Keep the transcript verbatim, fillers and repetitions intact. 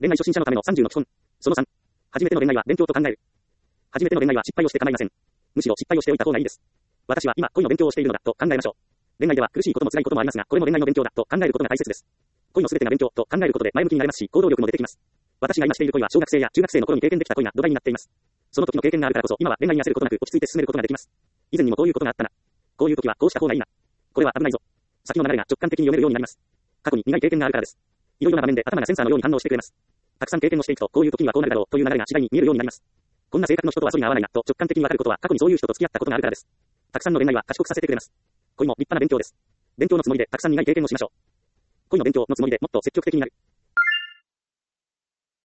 恋愛初心者のためのさんじゅうの基本。そのさん。初めての恋愛は勉強と考える。初めての恋愛は失敗をして構いません。むしろ失敗をしておいた方がいいです。私は今恋の勉強をしているのだと考えましょう。恋愛では苦しいことも辛いこともありますが、これも恋愛の勉強だと考えることが大切です。恋のすべてが勉強と考えることで前向きになれますし、行動力も出てきます。私が今している恋は小学生や中学生の頃に経験できた恋が土台になっています。その時の経験があるからこそ今は恋愛に焦ることなく落ち着いて進めることができます。以前にもこういうことがあったな。こういう時はこうした方がいいな。これは危ないぞ。先の流れが直感的に読めるようになります。過去に苦い経験があるからです。いろいろな場面で頭がセンサーのように反応してくれます。たくさん経験をしていくと、こういう時にはこうなるだろうという流れが次第に見えるようになります。こんな性格の人とは相に合わないなと直感的にわかることは過去にそういう人と付き合ったことがあるからです。たくさんの恋愛は賢くさせてくれます。恋も立派な勉強です。勉強のつもりでたくさん苦い経験をしましょう。恋の勉強のつもりでもっと積極的になる。